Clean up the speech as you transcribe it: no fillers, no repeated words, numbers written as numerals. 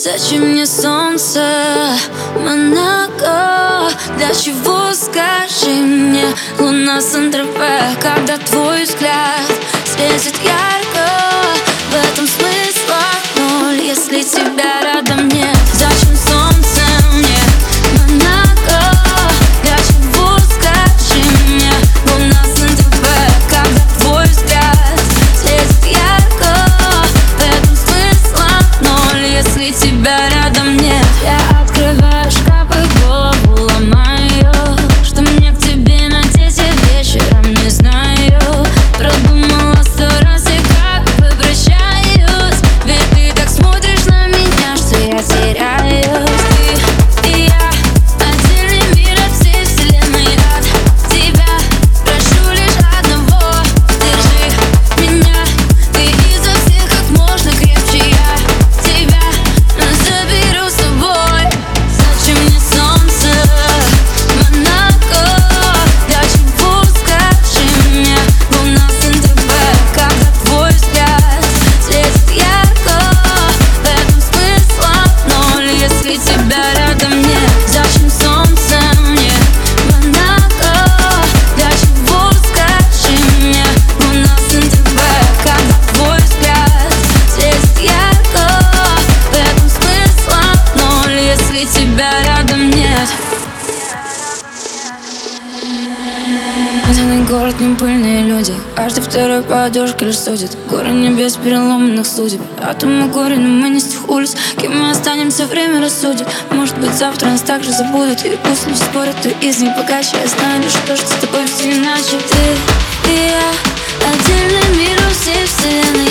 Зачем мне солнце, Монако? Для чего, скажи мне, луна Сан-Тропе? Когда твой взгляд светит ярко, в этом смысла ноль, если тебя рядом нет. Зачем солнце мне, Монако? Для чего, скажи мне, луна Сан-Тропе? Когда твой взгляд светит ярко, в этом смысла ноль, если тебя рядом нет. Я открываю шкаф и голову ломаю, что мне к тебе надеть я вечером не знаю. Продумала 100 раз и как возвращаюсь, ведь ты так смотришь на меня, что я теряюсь. Ты и я, отдельный мир от всей вселенной. От тебя прошу лишь одного: держи меня, ты изо всех как можно крепче. Я тебя заберу с собой. Зачем мне солнце, Монако? Для чего, скажи мне, луна Сан-Тропе? Когда твой взгляд светит ярко, в этом смысла ноль, если тебя рядом нет. Зачем солнце мне, Монако? Для чего, скажи мне, луна Сан-Тропе? Когда твой взгляд светит ярко, в этом смысла ноль, если тебя рядом нет. Пьяный город, не пыльные люди, каждый второй подушка лишь судит. Горы небес переломанных судеб, атомы горе, но мы не с тех улиц. Кем мы останемся, время рассудит. Может быть, завтра нас также забудут. И пусть не спорят, то из них богаче. Я знаю лишь то, что с тобой все иначе. Ты и я, отдельный мир у всей вселенной.